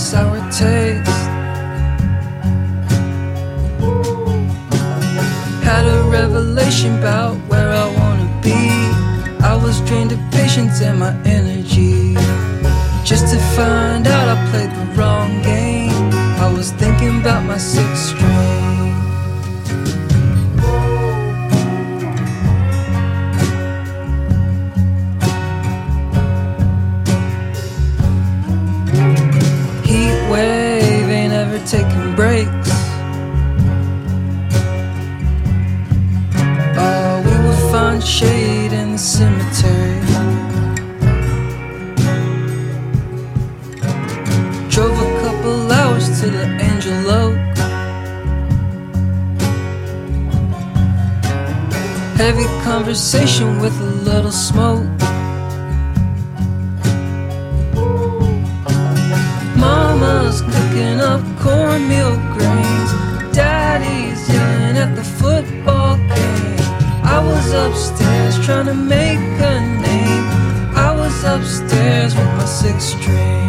sour taste. Had a revelation about where I wanna be. I was drained of patience and my energy, just to find out I played the wrong game. I was thinking about my sixth string. Heat wave ain't ever taking breaks. Oh, we would find shade in the cemetery. Drove a couple hours to the Angel Oak. Heavy conversation with a little smoke. Mama's cooking up cornmeal grains. Daddy's yelling at the football game. I was upstairs trying to make a name. I was upstairs with my sixth string.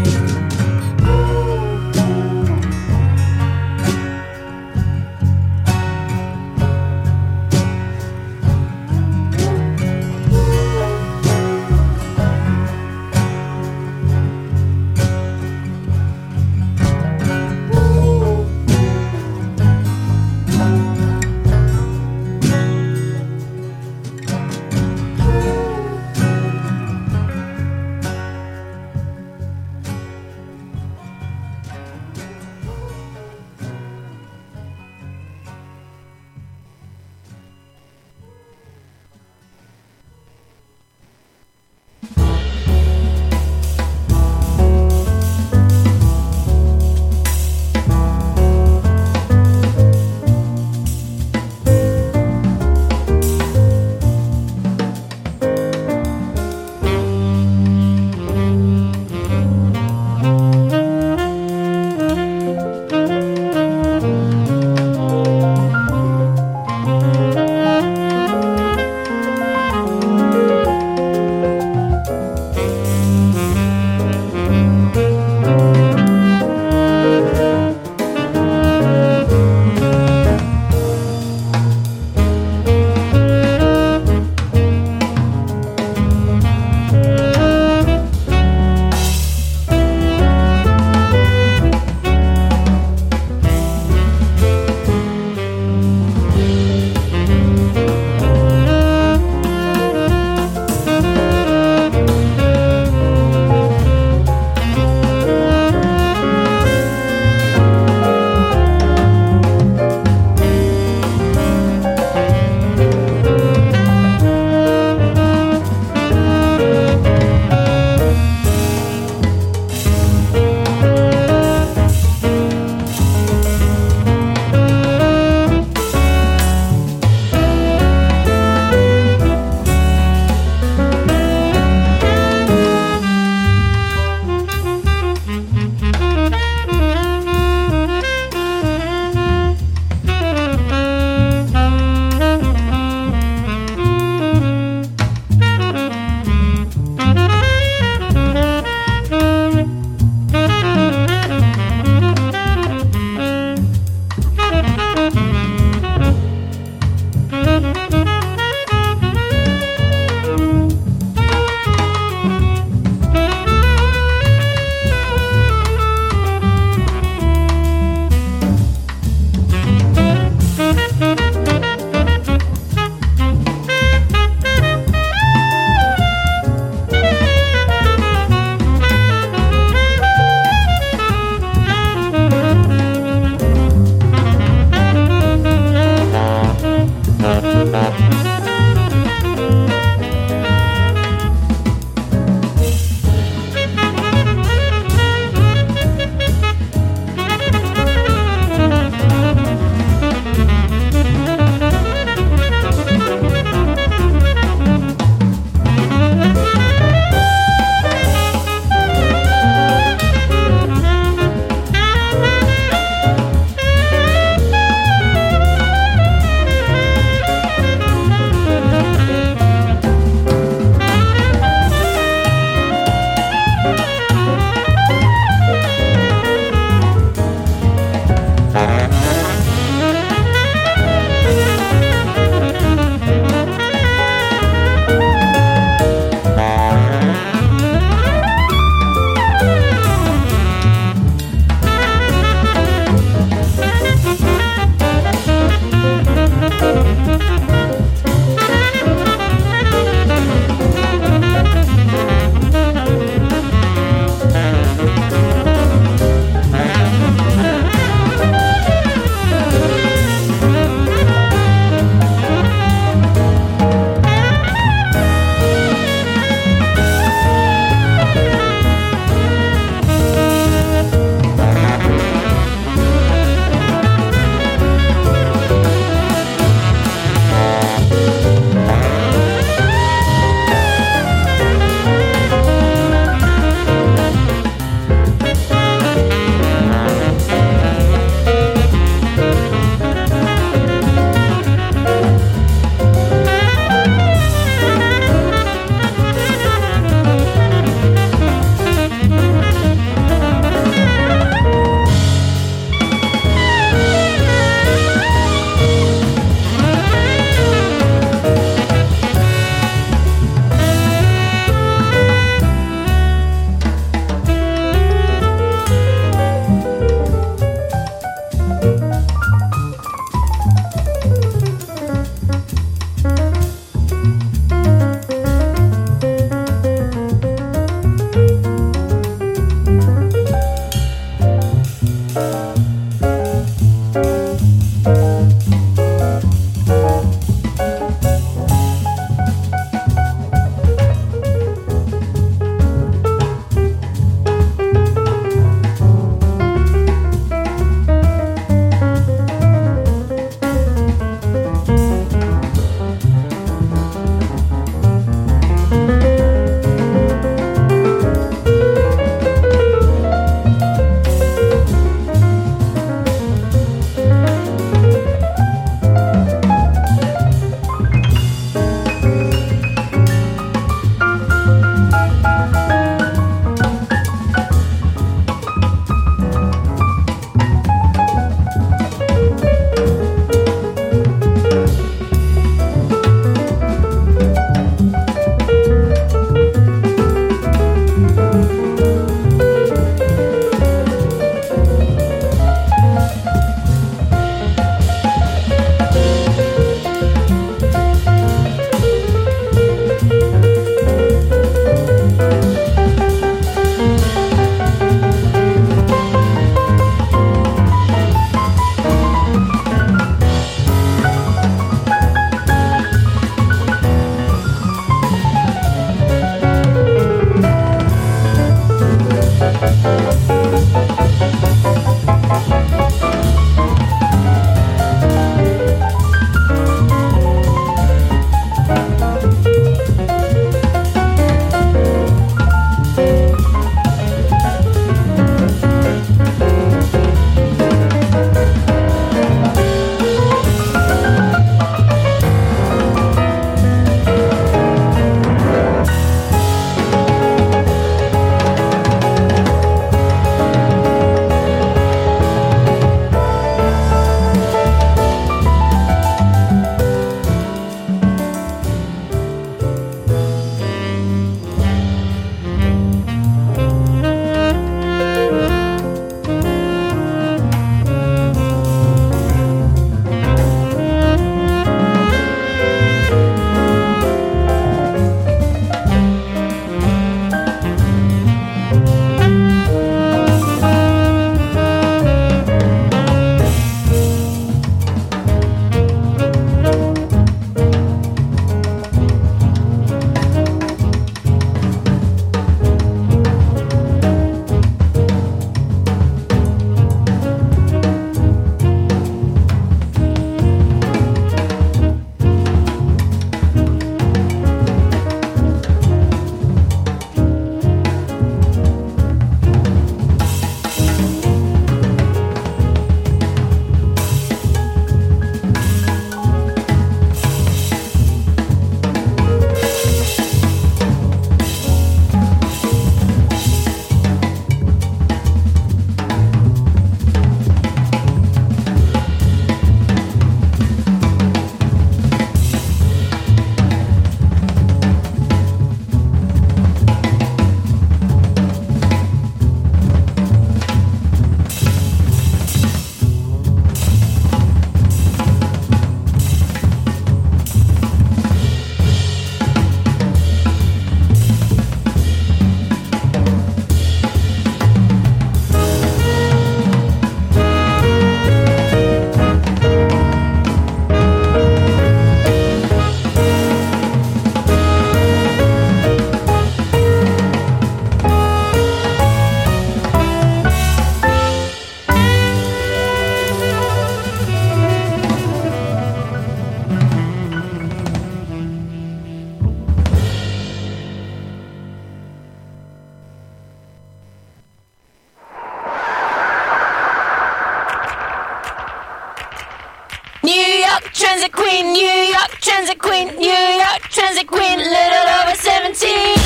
queen, New York transit queen, New York transit queen, little over 17.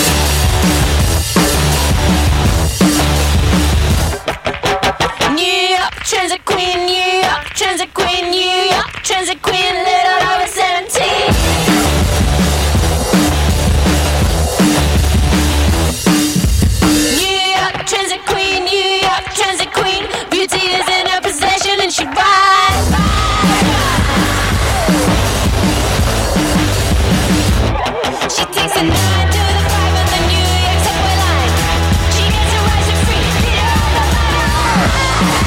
New York transit queen, New York transit queen, New York transit queen, little over 17. New York transit queen, New York transit queen, beauty is in her possession and she rides. She takes a 9 to the 5 on the New York subway line. She gets her rights for free, beat her on the line.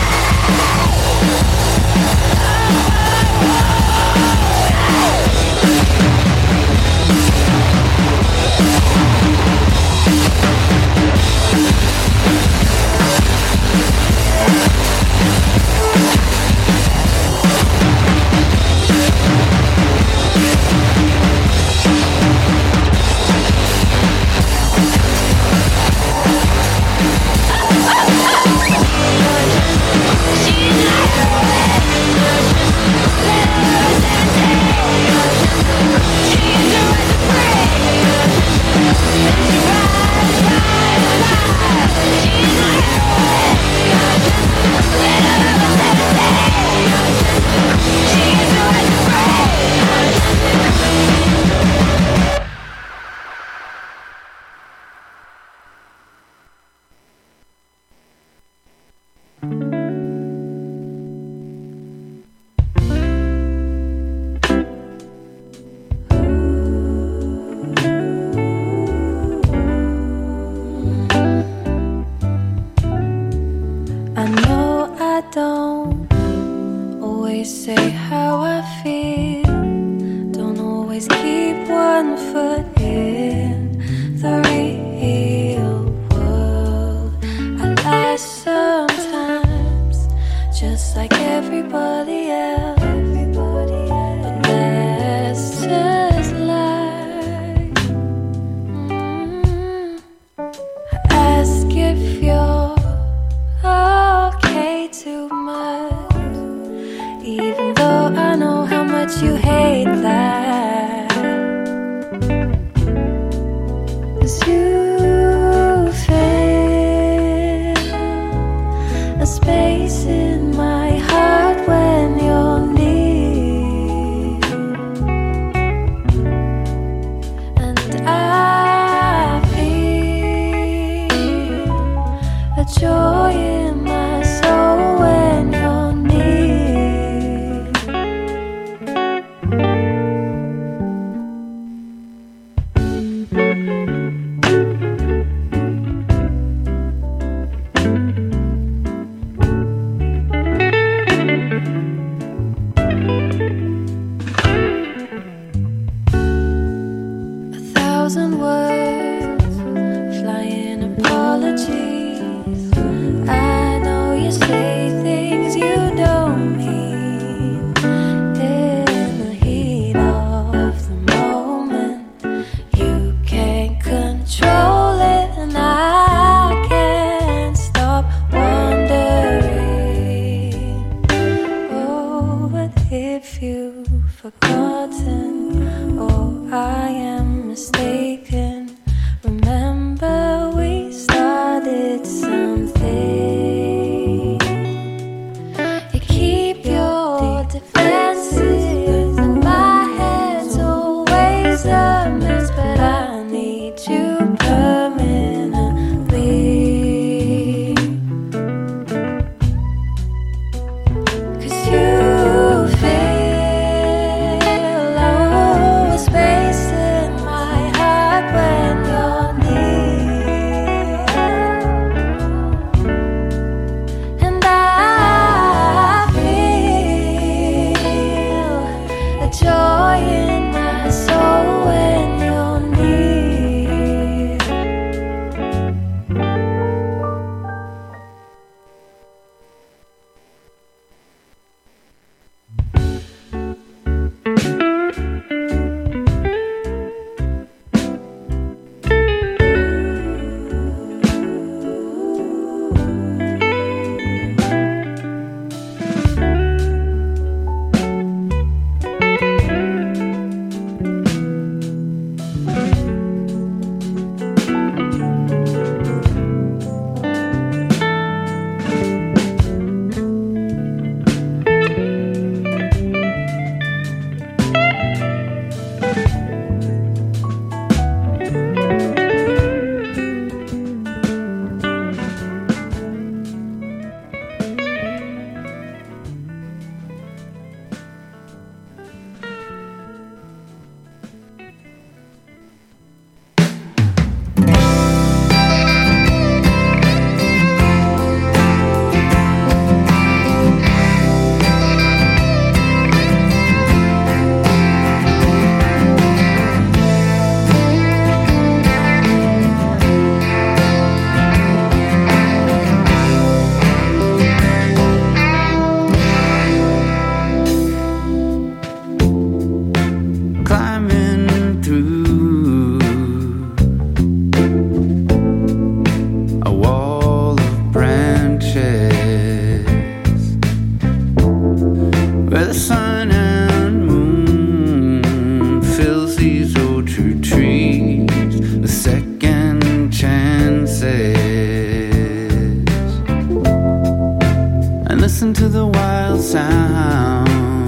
listen to the wild sound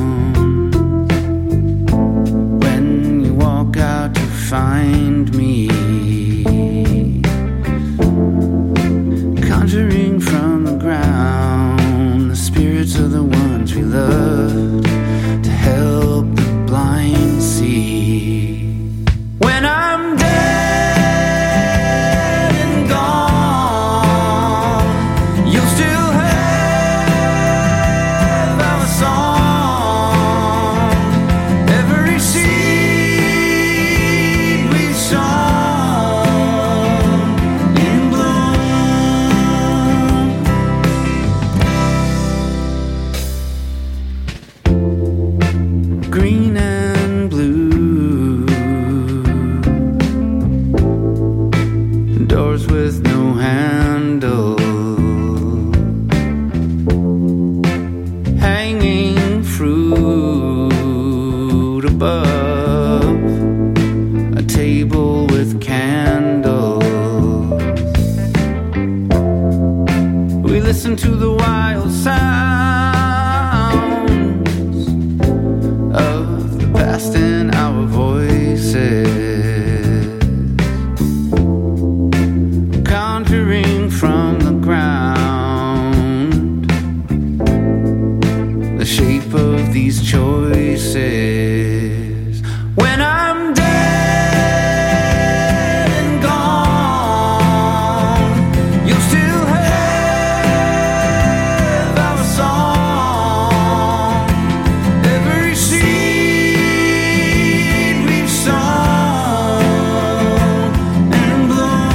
when you walk out to find me, conjuring from the ground the spirits of the ones we loved to help the blind see. When I'm dead and gone, you'll still have our song, every seed we've sown in bloom. Green and blue, doors with no handle, hanging fruit above a table with candles. We listen to the wild sounds of the past in our voices, conjuring from the ground the shape of these choices. When I'm dead and gone, you'll still have our song, every seed we've sown and bloom.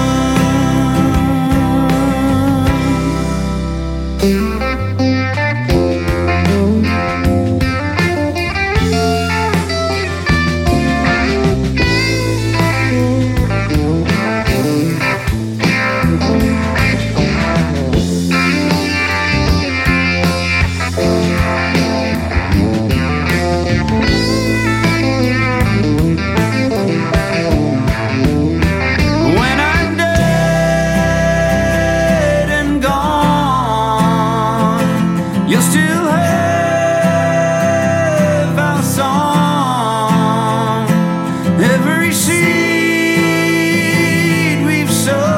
When I'm dead and gone, you'll still have our song, every seed we've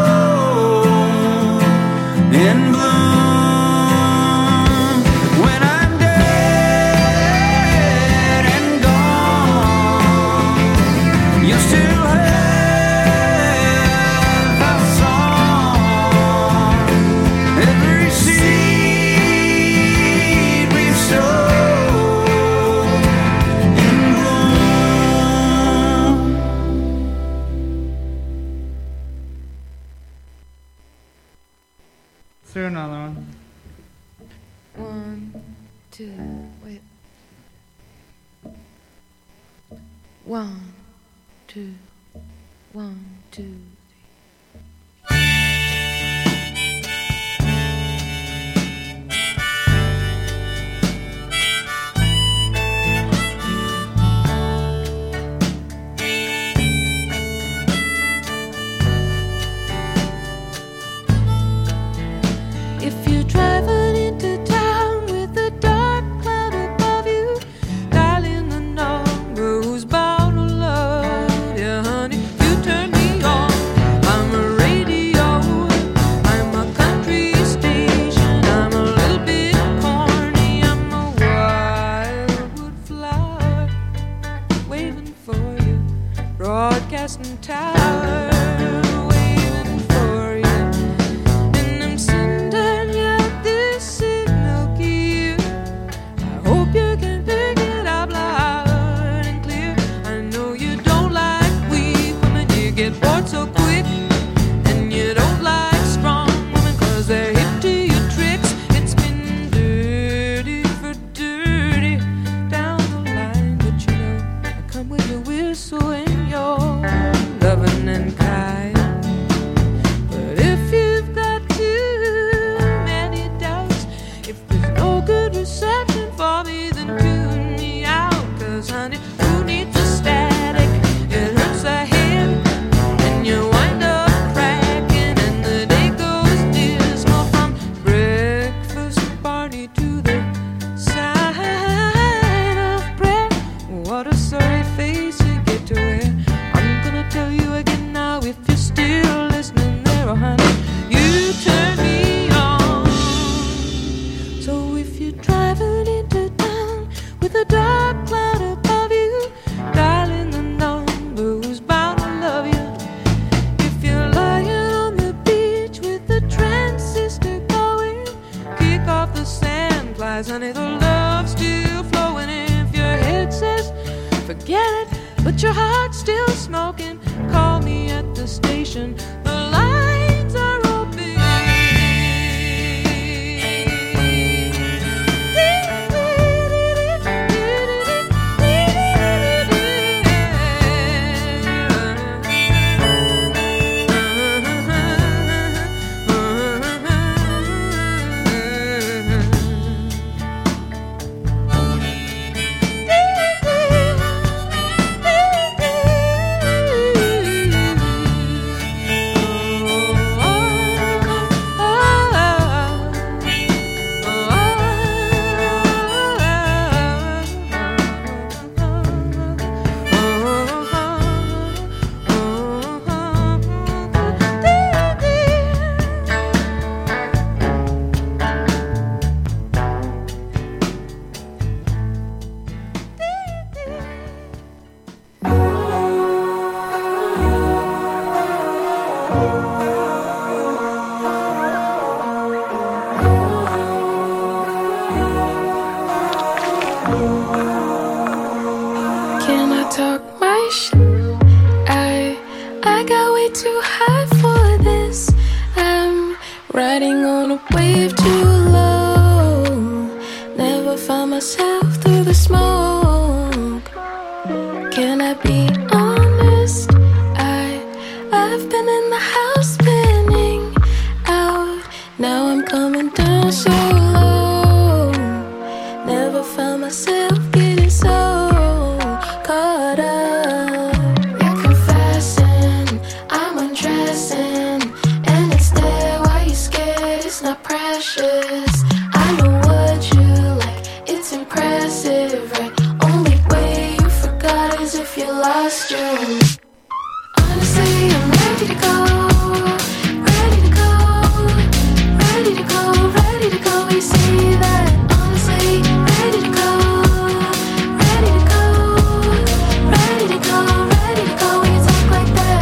sown in bloom. When I'm dead and gone, you'll still have our song, every seed we've sown in bloom. Let's do another one. 1, 2, wait. 1, 2, 1, 2. If you're driving into town with a dark cloud above you, dialing the number who's bound to love you, honey, you turn me on. eyes, honey, the love's still flowing. If your head says forget it, but your heart's still smoking, call me at the station. The lines are open. Can I talk my shit? I got way too high for this. I'm riding on a wave too low. Never found myself through the smoke. Can I be honest? I've been in the house spinning out. Now I'm coming down so low. Never found myself getting so caught up. You're confessing, I'm undressing, and it's there while you're scared. It's not precious. I know what you like, it's impressive, right? Only way you forgot is if you lost your own. Honestly, I'm ready to go, ready to go, ready to go, ready to go. You see that? Honestly, ready to go, ready to go, ready to go, ready to go. When you talk like that,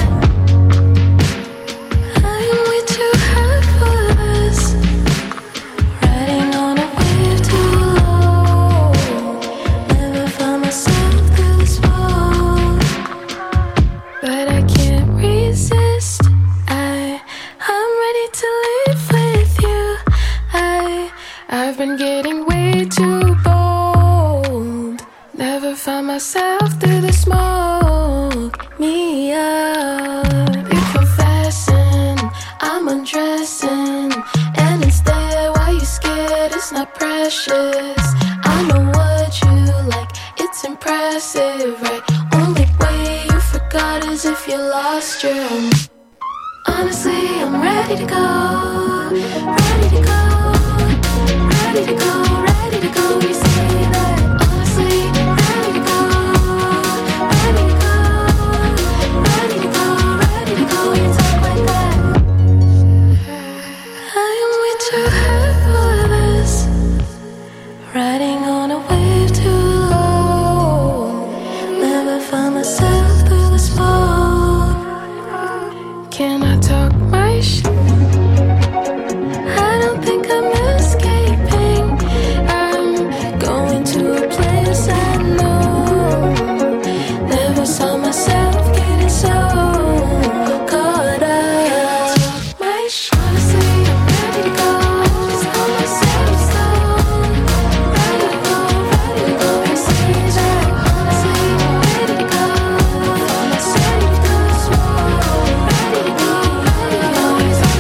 I am way too high for this. Riding on a wave too low. Never found myself through the smoke, but I can't resist. I'm ready to live with you. I've been getting way too bold. Never found myself through the smoke. Me up. You're confessing, I'm undressing, and it's there while you're scared. It's not precious. I know what you like, it's impressive, right? Only way you forgot is if you lost your own. Honestly, I'm ready to go, ready to go, ready to go, ready to go. You say that. Honestly, ready to go, ready to go, ready to go, ready to go. You talk like that. I am way too high for this. Riding on a wave too low. Never found myself through the smoke. Can I talk my shit? I don't think I'm escaping. I'm going to a place I know. Never saw myself getting so caught up. My shit. Honestly, I'm ready to go. Just call myself slow. Ready to go, ready to go. You say that. Honestly, ready to go. Found myself through the smoke. Ready to go, ready to go.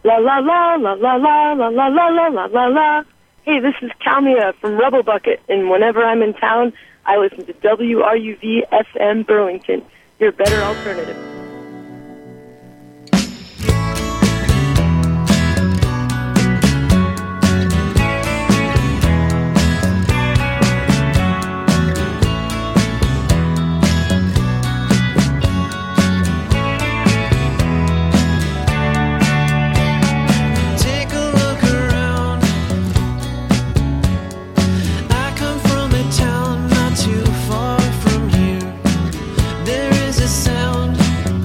La la la la la la la la la la la la la. Hey, this is Kalmia from Rebel Bucket, and whenever I'm in town, I listen to WRUV FM Burlington, your better alternative. Too far from here, there is a sound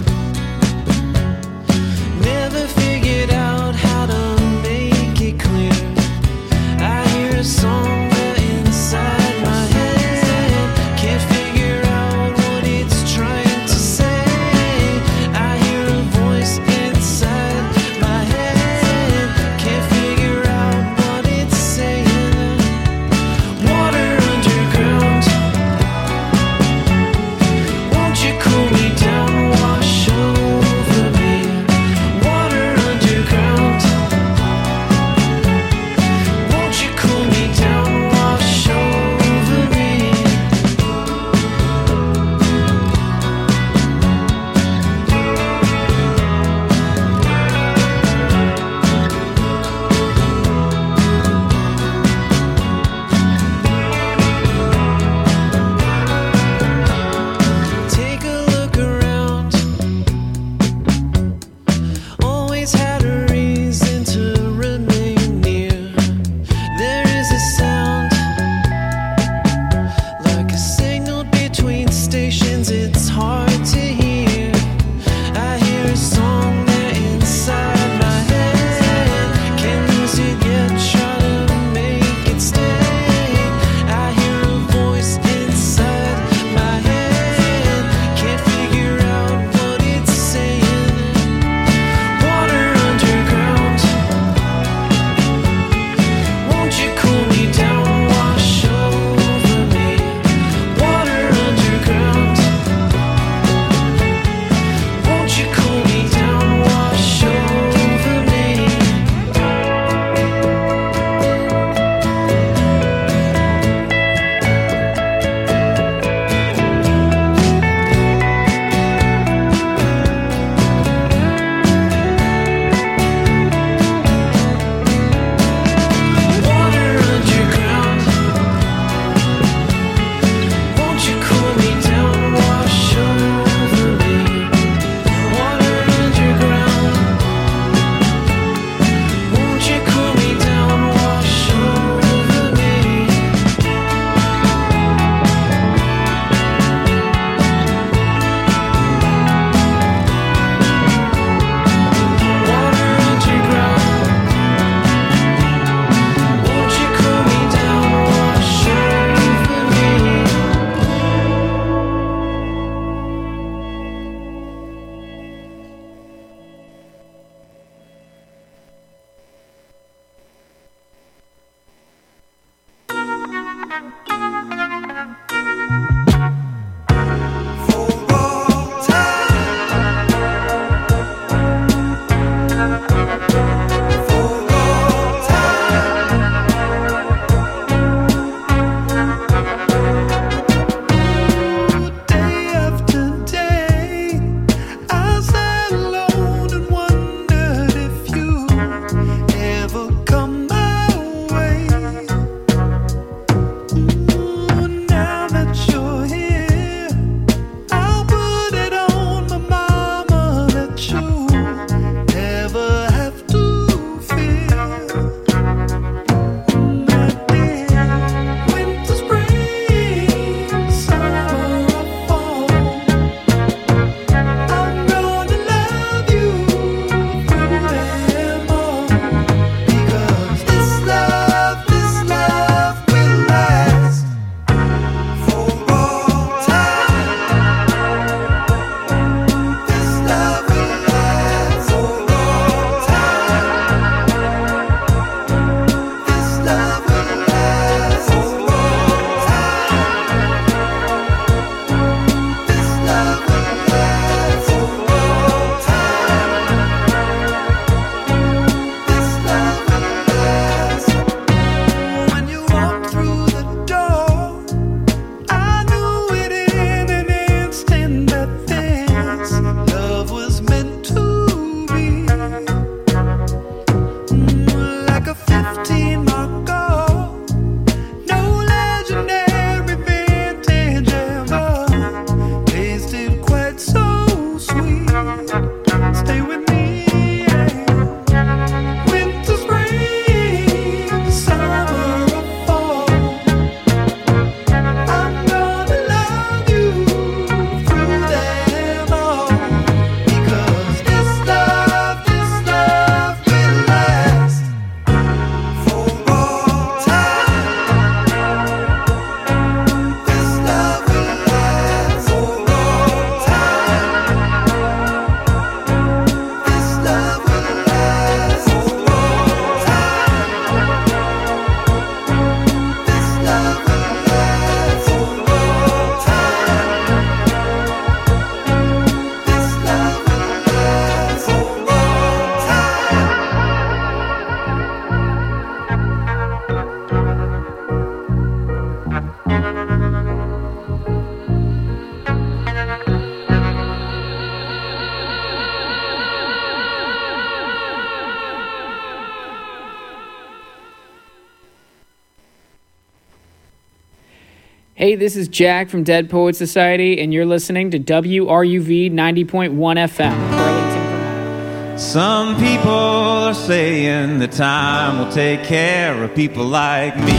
Hey, this is Jack from Dead Poets Society, and you're listening to WRUV 90.1 FM, Burlington, Vermont. Some people are saying that time will take care of people like me.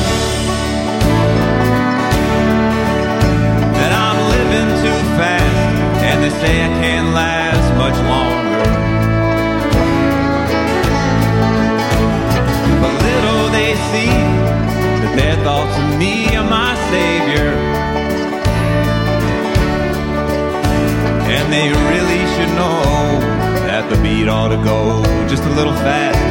That I'm living too fast, and they say I can't last much longer. But little they see that their thoughts of me are my savior, and they really should know that the beat ought to go just a little fast.